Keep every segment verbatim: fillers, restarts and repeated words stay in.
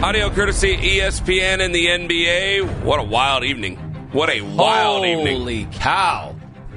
Audio courtesy E S P N and the N B A. What a wild evening. What a wild Holy evening. Holy cow.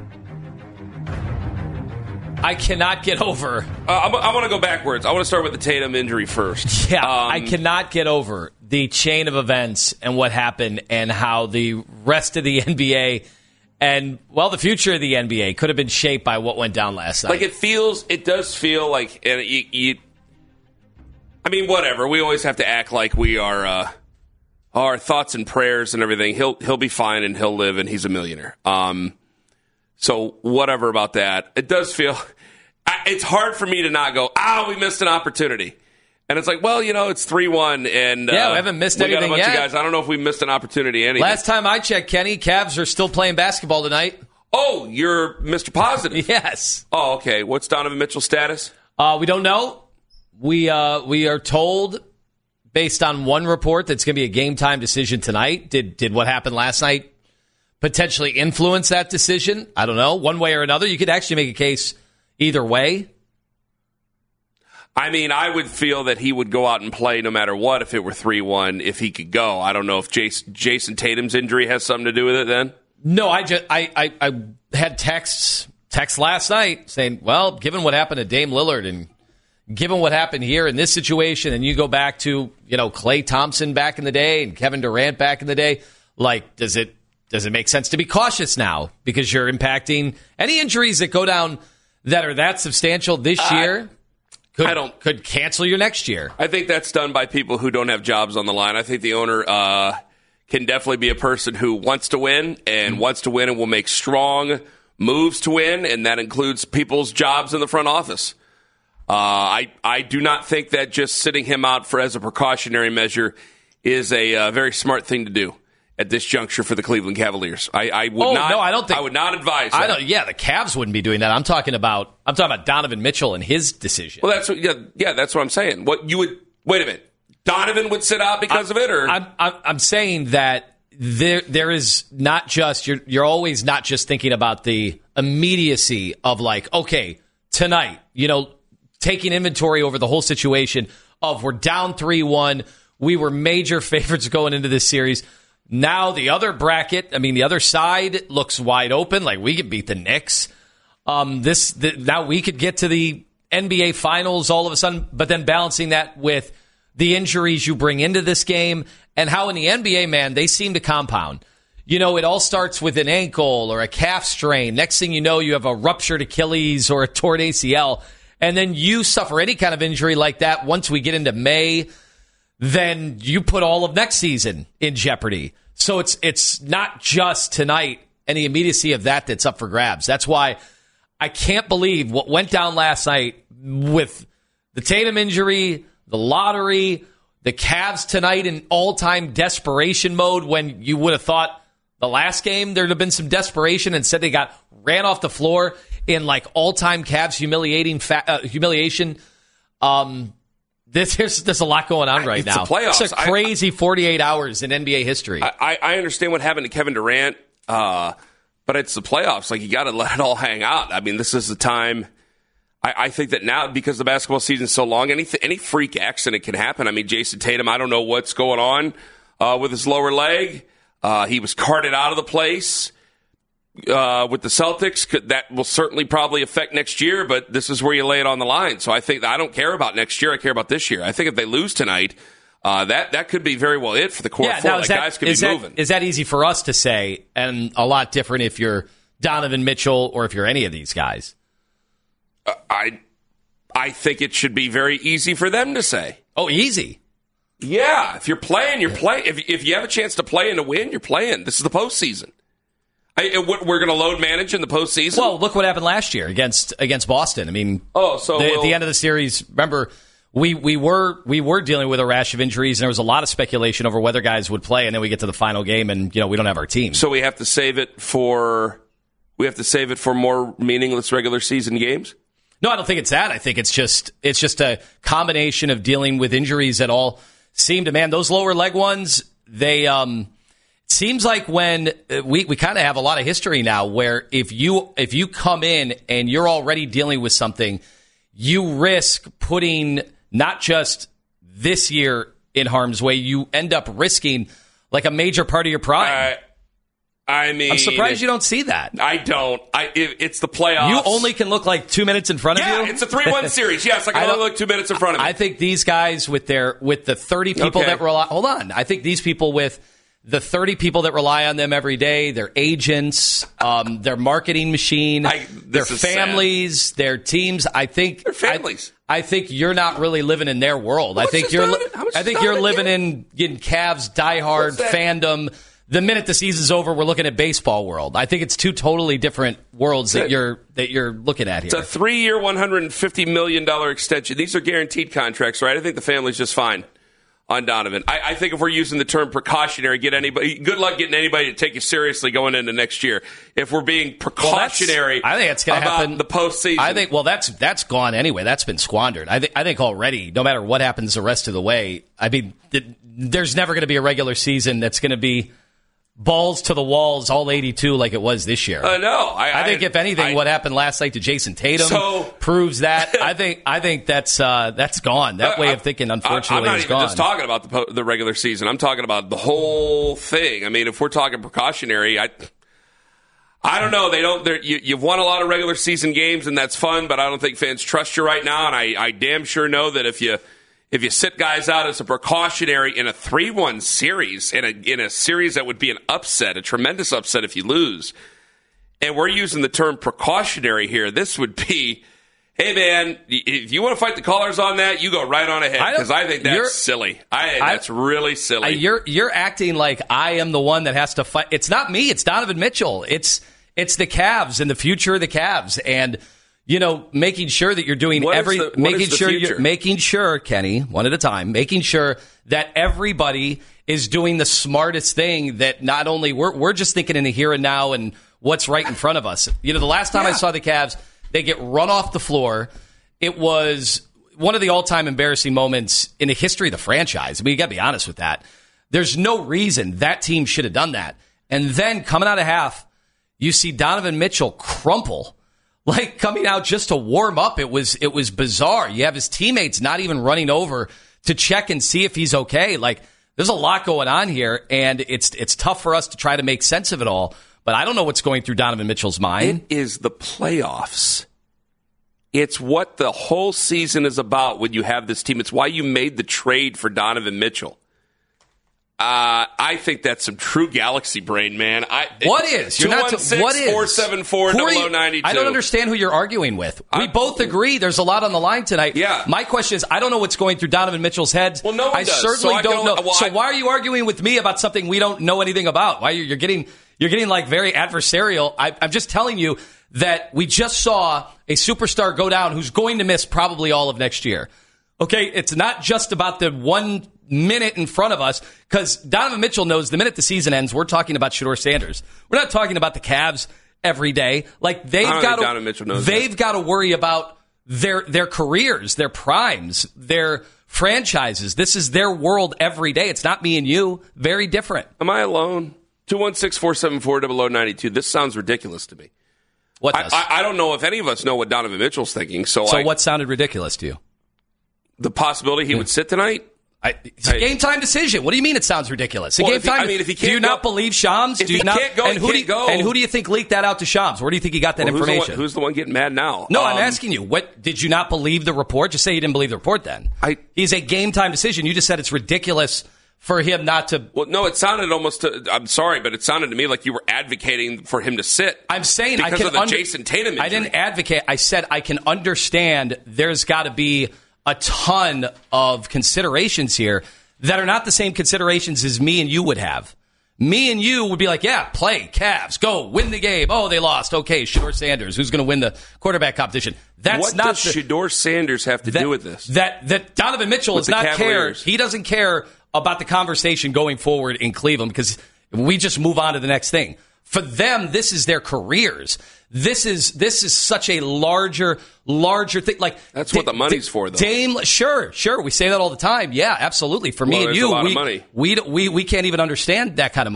I cannot get over. Uh, I'm, I want to go backwards. I want to start with the Tatum injury first. Yeah, um, I cannot get over the chain of events and what happened and how the rest of the N B A and, well, the future of the N B A could have been shaped by what went down last night. Like, it feels, it does feel like, and you, you, I mean, whatever. We always have to act like we are, uh, our thoughts and prayers and everything. He'll he'll be fine and he'll live and he's a millionaire. Um, so whatever about that. It does feel, it's hard for me to not go, ah, we missed an opportunity. And it's like, well, you know, it's three one, and yeah, uh, we haven't missed we anything got a bunch yet. of guys. I don't know if we missed an opportunity. Anything. Last time I checked, Kenny, Cavs are still playing basketball tonight. Oh, you're Mister Positive. Yes. Oh, okay. What's Donovan Mitchell's status? Uh, we don't know. We uh, we are told, based on one report, that it's going to be a game time decision tonight. Did did what happened last night potentially influence that decision? I don't know. One way or another, you could actually make a case either way. I mean, I would feel that he would go out and play no matter what if it were three one, if he could go. I don't know if Jason, Jason Tatum's injury has something to do with it then. No, I just I, I, I had texts text last night saying, well, given what happened to Dame Lillard and given what happened here in this situation, and you go back to, you know, Klay Thompson back in the day and Kevin Durant back in the day, like, does it does it make sense to be cautious now because you're impacting any injuries that go down that are that substantial this year? Uh, Could, I don't could cancel your next year. I think that's done by people who don't have jobs on the line. I think the owner uh, can definitely be a person who wants to win and mm-hmm. wants to win and will make strong moves to win, and that includes people's jobs in the front office. Uh, I I do not think that just sitting him out for as a precautionary measure is a uh, very smart thing to do at this juncture for the Cleveland Cavaliers. I, I would oh, not. No, I don't think I would not advise. That. I don't. Yeah, the Cavs wouldn't be doing that. I'm talking about. I'm talking about Donovan Mitchell and his decision. Well, that's what, yeah, yeah. That's what I'm saying. What you would wait a minute. Donovan would sit out because I, of it, or I'm, I'm I'm saying that there there is not just you're you're always not just thinking about the immediacy of like, okay, tonight, you know, taking inventory over the whole situation of we're down three one. We were major favorites going into this series. Now the other bracket, I mean, the other side looks wide open. Like, we could beat the Knicks. Um, this the, now we could get to the N B A Finals all of a sudden, but then balancing that with the injuries you bring into this game and how in the N B A, man, they seem to compound. You know, it all starts with an ankle or a calf strain. Next thing you know, you have a ruptured Achilles or a torn A C L. And then you suffer any kind of injury like that once we get into May, then you put all of next season in jeopardy. So it's it's not just tonight and the immediacy of that that's up for grabs. That's why I can't believe what went down last night with the Tatum injury, the lottery, the Cavs tonight in all-time desperation mode when you would have thought the last game there would have been some desperation. Instead, they got ran off the floor in like all-time Cavs humiliating fa- uh, humiliation. Um This, there's, there's a lot going on right it's now. It's the playoffs. It's a crazy forty-eight hours in N B A history. I, I understand what happened to Kevin Durant, uh, but it's the playoffs. Like, you got to let it all hang out. I mean, this is the time. I, I think that now, because the basketball season's so long, any any freak accident can happen. I mean, Jason Tatum, I don't know what's going on uh, with his lower leg. Uh, he was carted out of the place. Uh, with the Celtics, that will certainly probably affect next year, but this is where you lay it on the line. So I think I don't care about next year. I care about this year. I think if they lose tonight, uh, that, that could be very well it for the core yeah, four. now, Like, that, guys could is be that, moving. Is that easy for us to say and a lot different if you're Donovan Mitchell or if you're any of these guys? Uh, I, I think it should be very easy for them to say. Oh, easy. Yeah. If you're playing, you're playing. If, if you have a chance to play and to win, you're playing. This is the postseason. I, we're going to load manage in the postseason. Well, look what happened last year against against Boston. I mean, oh, so the, we'll, at the end of the series, remember we we were we were dealing with a rash of injuries, and there was a lot of speculation over whether guys would play. And then we get to the final game, and you know we don't have our team. So we have to save it for we have to save it for more meaningless regular season games. No, I don't think it's that. I think it's just it's just a combination of dealing with injuries that all seem to man those lower leg ones. They um. Seems like when we, we kind of have a lot of history now where if you if you come in and you're already dealing with something, you risk putting not just this year in harm's way, you end up risking like a major part of your prime. Uh, I mean, I'm surprised you don't see that. I don't. I it, it's the playoffs. You only can look like two minutes in front of yeah, you. Yeah, it's a three one series. Yes, I can I only look two minutes in front of me. I think these guys with their with the thirty people okay. that rely. Hold on, I think these people with the thirty people that rely on them every day, their agents, um, their marketing machine, I, their families, sad. their teams. I think their families. I, I think you're not really living in their world. I think you're. I think you're living in, in Cavs diehard fandom. The minute the season's over, we're looking at baseball world. I think it's two totally different worlds that you're that you're looking at here. It's a three-year, one hundred fifty million dollars extension. These are guaranteed contracts, right? I think the family's just fine on Donovan. I, I think if we're using the term precautionary, get anybody. Good luck getting anybody to take you seriously going into next year. If we're being precautionary, well, I think it's going to happen the postseason. I think well, that's that's gone anyway. That's been squandered. I think I think already. No matter what happens the rest of the way, I mean, th- there's never going to be a regular season that's going to be balls to the walls, all eighty-two like it was this year. Uh, no, I, I think I, if anything, I, what happened last night to Jason Tatum so, proves that. I think I think that's uh, that's gone. That way I, of thinking, unfortunately, I'm not is even gone. just talking about the the regular season. I'm talking about the whole thing. I mean, if we're talking precautionary, I. I don't know. They don't. You, you've won a lot of regular season games, and that's fun. But I don't think fans trust you right now. And I, I damn sure know that if you if you sit guys out as a precautionary in a three one series, in a in a series that would be an upset, a tremendous upset if you lose, and we're using the term precautionary here, this would be, hey man, if you want to fight the callers on that, you go right on ahead because I, I think that's silly. I that's I, really silly. I, you're you're acting like I am the one that has to fight. It's not me. It's Donovan Mitchell. It's it's the Cavs and the future of the Cavs and. You know, making sure that you're doing what every, the, making sure future? you're making sure, Kenny, one at a time, making sure that everybody is doing the smartest thing. That not only we're we're just thinking in the here and now and what's right in front of us. You know, the last time yeah. I saw the Cavs, they get run off the floor. It was one of the all-time embarrassing moments in the history of the franchise. I mean, you got to be honest with that. There's no reason that team should have done that. And then coming out of half, you see Donovan Mitchell crumple. Like coming out just to warm up, it was it was bizarre. You have his teammates not even running over to check and see if he's okay. Like there's a lot going on here, and it's it's tough for us to try to make sense of it all. But I don't know what's going through Donovan Mitchell's mind. It is the playoffs. It's what the whole season is about when you have this team. It's why you made the trade for Donovan Mitchell. Uh, I think that's some true galaxy brain, man. I, what is? You're not to, what is? four seven four, zero zero nine two. I don't understand who you're arguing with. We I, both agree there's a lot on the line tonight. Yeah. My question is, I don't know what's going through Donovan Mitchell's head. Well, no one I does. certainly so don't I know. Well, so I, why are you arguing with me about something we don't know anything about? Why you're, you're getting you're getting like very adversarial? I, I'm just telling you that we just saw a superstar go down who's going to miss probably all of next year. Okay, it's not just about the one minute in front of us, because Donovan Mitchell knows the minute the season ends, we're talking about Shedeur Sanders. We're not talking about the Cavs every day. Like they've got to, they've got to worry about their their careers, their primes, their franchises. This is their world every day. It's not me and you. Very different. Am I alone? two one six, four seven four, zero zero nine two. This sounds ridiculous to me. What does? I, I, I don't know if any of us know what Donovan Mitchell's thinking. So, so I, what sounded ridiculous to you? The possibility he yeah. would sit tonight? I, it's a game time decision. What do you mean it sounds ridiculous? A well, game time. He, I mean, if he can't do you go, not believe Shams? If do you he not, can't go, and who he do can't you, go. And who do you think leaked that out to Shams? Where do you think he got that well, information? Who's the, one, who's the one getting mad now? No, um, I'm asking you. What did you not believe the report? Just say you didn't believe the report. Then I, he's a game time decision. You just said it's ridiculous for him not to. Well, no, it sounded almost. To, I'm sorry, but it sounded to me like you were advocating for him to sit. I'm saying because I can of the under, Jason Tatum injury. I didn't advocate. I said I can understand. There's got to be a ton of considerations here that are not the same considerations as me and you would have. Me and you would be like, yeah, play, Cavs, go, win the game. Oh, they lost. Okay, Shedeur Sanders, who's going to win the quarterback competition? That's what not does the, Shedeur Sanders have to that, do with this? That that Donovan Mitchell with does not Cavaliers. care. He doesn't care about the conversation going forward in Cleveland because we just move on to the next thing. For them, this is their careers. This is this is such a larger, larger thing. Like that's what the money's for, though. Dame, sure, sure, we say that all the time. Yeah, absolutely. For me well, and you, a lot we, of money. we we we can't even understand that kind of money.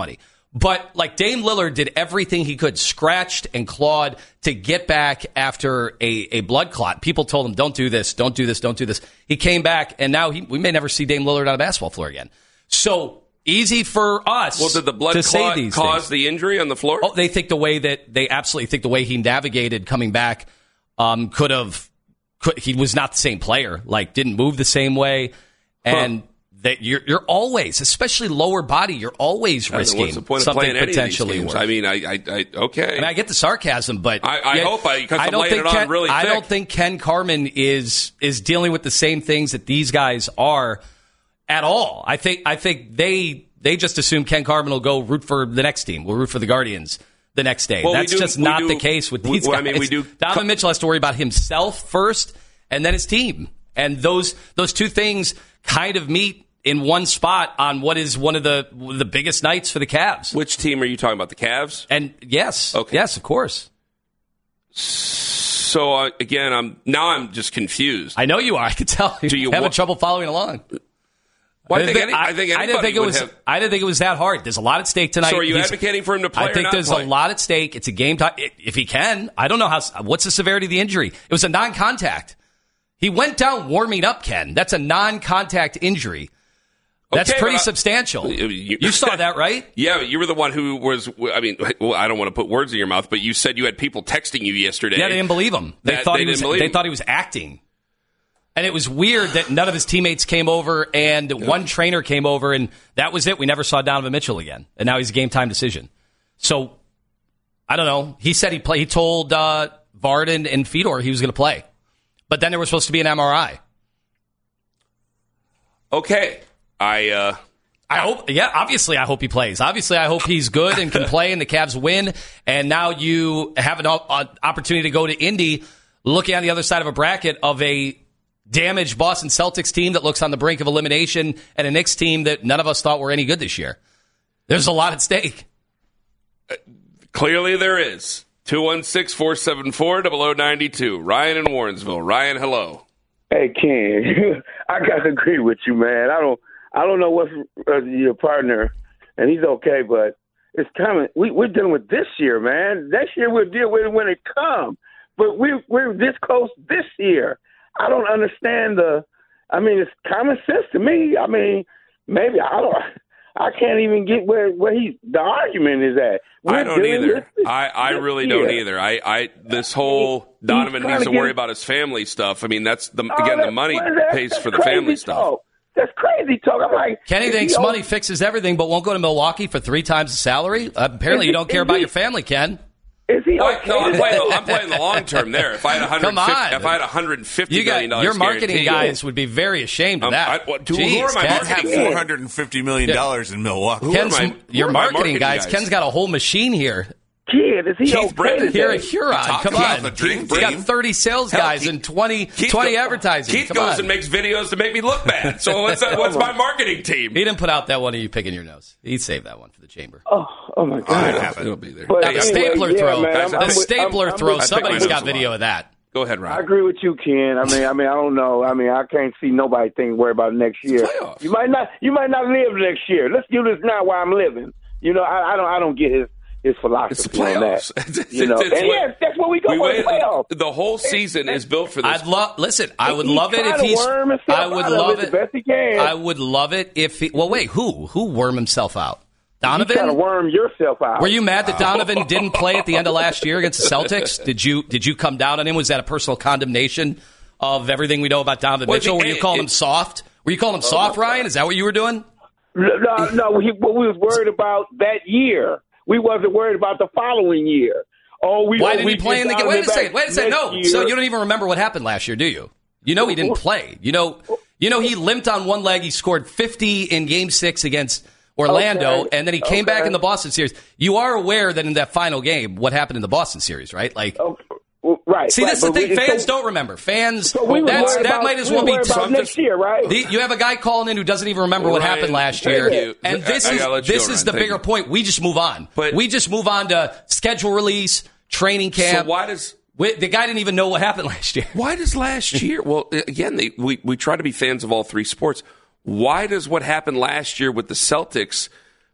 But like Dame Lillard did everything he could, scratched and clawed to get back after a, a blood clot. People told him, don't do this, don't do this, don't do this. He came back, and now he, we may never see Dame Lillard on a basketball floor again. So easy for us well, did the blood to clot say these cause things. the injury on the floor? Oh, they think the way that they absolutely think the way he navigated coming back um, could have. Could, he was not the same player. Like didn't move the same way, and huh. that you're you're always, especially lower body, you're always I risking mean, what's the point something of playing potentially any of these games? worse. I mean, I, I, I okay. I mean, I get the sarcasm, but I, I yet, hope I because I I'm don't laying think it on Ken, really thick. I don't think Ken Carman is is dealing with the same things that these guys are at all. I think I think they they just assume Ken Carman will go root for the next team. We'll root for the Guardians the next day. Well, That's we do, just not do, the case with these we, guys. I mean, we do. Donovan Mitchell has to worry about himself first, and then his team. And those those two things kind of meet in one spot on what is one of the the biggest nights for the Cavs. Which team are you talking about? The Cavs? And yes, okay. yes, of course. So uh, again, I'm now I'm just confused. I know you are. I can tell. You're Do you having wa- trouble following along. Well, I, think any, I, I think I didn't think it was. Have, I didn't think it was that hard. There's a lot at stake tonight. So are you He's, advocating for him to play? I think or not there's play? a lot at stake. It's a game time. If he can, I don't know how. What's the severity of the injury? It was a non-contact. He went down warming up, Ken. That's a non-contact injury. That's okay, pretty I, substantial. You, you saw that, right? Yeah, you were the one who was, I mean, well, I don't want to put words in your mouth, but you said you had people texting you yesterday. Yeah, they didn't believe him. They that, thought they he was. believe They him. thought he was acting. And it was weird that none of his teammates came over, and yeah. one trainer came over, and that was it. We never saw Donovan Mitchell again, and now he's a game time decision. So I don't know. He said he play. He told uh, Varden and Fedor he was going to play, but then there was supposed to be an M R I. Okay, I. Uh... I hope, yeah, obviously I hope he plays. Obviously I hope he's good and can play and the Cavs win. And now you have an opportunity to go to Indy looking on the other side of a bracket of a damaged Boston Celtics team that looks on the brink of elimination and a Knicks team that none of us thought were any good this year. There's a lot at stake. Uh, clearly there is. two one six, four seven four, zero zero nine two. Ryan in Warrensville. Ryan, hello. Hey, Ken, I got to agree with you, man. I don't. I don't know what's uh, your partner, and he's okay, but it's coming. We, we're dealing with this year, man. Next year we'll deal with it when it comes. But we, we're this close this year. I don't understand the – I mean, it's common sense to me. I mean, maybe I don't – I can't even get where, where he the argument is at. We're I don't either. This, I, I really year. don't either. I, I this whole Donovan needs to worry about his family stuff. I mean, that's the oh, again that, the money that, pays for the crazy family talk. stuff. That's crazy talk. I'm like, Kenny thinks he money owes- fixes everything, but won't go to Milwaukee for three times the salary. Uh, apparently, you don't care about your family, Ken. Is he Well, okay? no, I'm playing, the, I'm playing the long term there. If I had one Come on. if I had one hundred fifty You got, million dollars your marketing guaranteed, guys would be very ashamed of Um, that. I- what- who- who Jeez, are my Ken. marketing four hundred fifty million dollars in Milwaukee. Who are Ken's, my- who your are my marketing, marketing guys, guys? Ken's got a whole machine here. Kid, is he Keith okay? Brennan Here at today? Huron. Talk Come about on. the dream He's got team. thirty sales Hell, guys Keith- and twenty, Keith twenty go- advertising. Keith Come goes on. and makes videos to make me look bad. So what's that, what's my marketing team? He didn't put out that one of you picking your nose. He saved that one for the chamber. Oh, oh my God! It happened. It'll be there. But Now, the anyway, stapler yeah, throw. man, I'm- the I'm with- stapler I'm- I'm throw. with- Somebody's mine got was video of that. Go ahead, I Ryan. agree with you, Ken. I mean, I mean, I don't know. I mean, I can't see nobody think worry about next year. playoffs. You might not. You might not live next year. Let's do this now while I'm living. You know, I, I don't. I don't get his his philosophy It's the on playoffs. that. It's- You know, it's and what- yes, that's what we go We for wait, the playoffs. the whole season is built for this. I'd love. Listen, I would He's love it trying if to he's. worm himself I would out of love it it. the best he can. I would love it if he. Well, wait. Who? Who worm himself out? You trying to Donovan. worm yourself out. Were you mad that Donovan didn't play at the end of last year against the Celtics? Did you Did you come down on him? Was that a personal condemnation of everything we know about Donovan Well, Mitchell? the- Were you it- calling it- him soft? Were you calling him soft, Ryan? Is that what you were doing? No, no. He, what we was worried about that year. We wasn't worried about the following year. Oh, we. Why oh, didn't we he play in the get game? Wait a Donovan second. back Wait a second. next No. year. So you don't even remember what happened last year, do you? You know he didn't play. You know. You know he limped on one leg. He scored fifty in Game Six against Orlando, Okay. and then he came Okay. back in the Boston series. You are aware that in that final game, what happened in the Boston series, right? Like. Okay. Well, Right. See, right. that's the But thing. we- Fans so- don't remember. Fans, so we was that's, worried that about- might as we well was be. worried about next year, right? The, you have a guy calling in who doesn't even remember what Ryan, happened last thank year. you. And this I- I is gotta let you this go, is Ryan. the Thank bigger you. point. We just move on. But- we just move on to schedule release, training camp. So why does we, the guy didn't even know what happened last year? why does last year? Well, again, they, we we try to be fans of all three sports. Why does what happened last year with the Celtics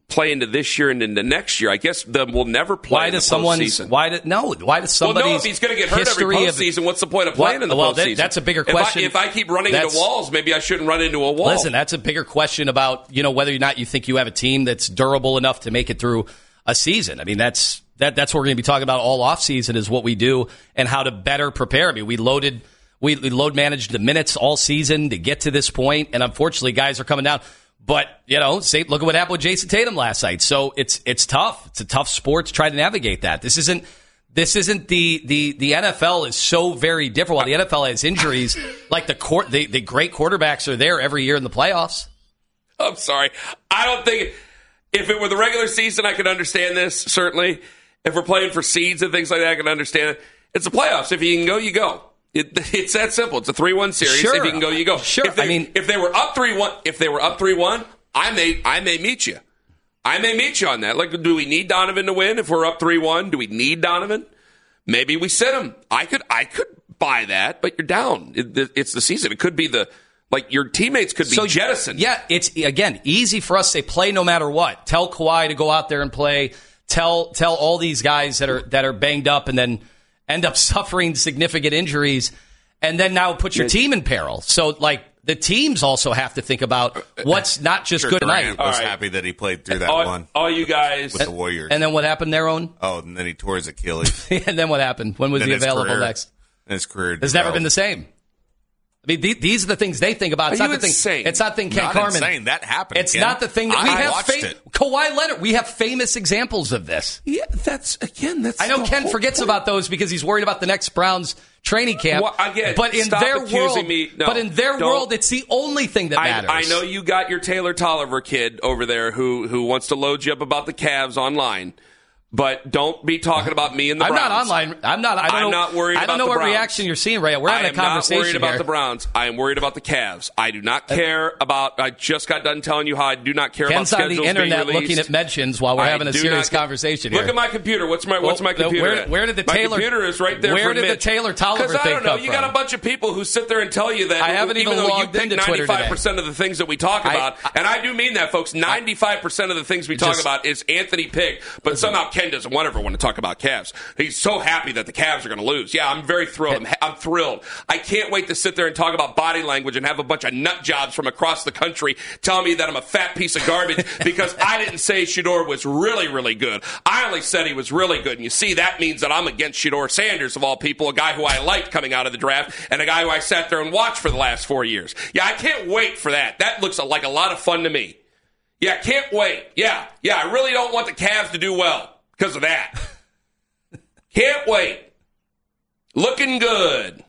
play into this year and into next year. I guess the, we'll never play why in the does someone's, postseason. Why do, no, why does somebody's Well, no, if he's going to get hurt every postseason, of, what's the point of playing well, in the well, postseason? That, that's a bigger question. If I, if I keep running into walls, maybe I shouldn't run into a wall. Listen, that's a bigger question about, you know, whether or not you think you have a team that's durable enough to make it through a season. I mean, that's that that's what we're going to be talking about all offseason is what we do and how to better prepare. I mean, we loaded, we, we load managed the minutes all season to get to this point, and unfortunately, guys are coming down. But, you know, say, look at what happened with Jason Tatum last night. So it's it's tough. It's a tough sport to try to navigate that. This isn't this isn't the the, the N F L is so very different. While the N F L has injuries, like the court, the, the great quarterbacks are there every year in the playoffs. I'm sorry. I don't think if it were the regular season, I could understand this, certainly. If we're playing for seeds and things like that, I can understand it. It's the playoffs. If you can go, you go. It, it's that simple. It's a three one series. Sure. If you can go, you go. Sure. If they, I mean, if they were up three one, if they were up three one, I may I may meet you. I may meet you on that. Like, do we need Donovan to win if we're up three one? Do we need Donovan? Maybe we sit him. I could I could buy that, but you're down. It, it's the season. It could be the like your teammates could be so, jettisoned. Yeah, it's again easy for us to say play no matter what. Tell Kawhi to go out there and play. Tell tell all these guys that are that are banged up and then end up suffering significant injuries. And then now put your team in peril. So, like, the teams also have to think about what's not just sure good Durant tonight. was right. happy that he played through that all, one. All you guys. With the Warriors. And then what happened there, Owen? Oh, and then he tore his Achilles. And then what happened? When was then he his available career, next? His career It's never been the same. I mean, th- these are the things they think about. It's Are not you the insane? thing. It's not the thing. Ken Not Carmen. insane. That happened. It's Ken. not the thing that we I have. watched Fam- it. Kawhi Leonard. We have famous examples of this. Yeah, that's again. That's. I know the Ken whole forgets point. about those because he's worried about the next Browns training camp. Well, again, but in stop their accusing world, me. No, but in their don't. world, it's the only thing that I, matters. I know you got your Taylor Tolliver kid over there who who wants to load you up about the Cavs online. But don't be talking about me and the I'm Browns. not online. I'm not. I don't I'm know, not worried I don't about know the what Browns. reaction you're seeing, Ray. We're having I a am conversation not worried about here. the Browns. I am worried about the Cavs. I do not care about. I just got done telling you how I do not care Ken's about on schedules the internet being looking released. at mentions while we're I having a do serious not- conversation Look here. at my computer. What's my What's Well, my computer? where- at? where did the my Taylor- computer is right there. where for did the Mitch. Taylor Tolliver 'Cause I thing don't know. come You got from? a bunch of people who sit there and tell you that. I haven't even, even though you logged pick into Twitter ninety-five percent of the things that we talk I- about, I- and I do mean that, folks. ninety-five percent of the things we talk Just- about is Anthony picked, but somehow Ken doesn't want ever want to talk about Cavs. He's so happy that the Cavs are going to lose. Yeah, I'm very thrilled. I'm, I'm thrilled. I can't wait to sit there and talk about body language and have a bunch of nut jobs from across the country telling me that I'm a fat piece of garbage because I didn't say Shedeur was really, really good. I only said he was really good. And you see, that means that I'm against Shedeur Sanders, of all people, a guy who I liked coming out of the draft and a guy who I sat there and watched for the last four years. Yeah, I can't wait for that. That looks like a lot of fun to me. Yeah, can't wait. Yeah, yeah, I really don't want the Cavs to do well because of that. Can't wait. Looking good.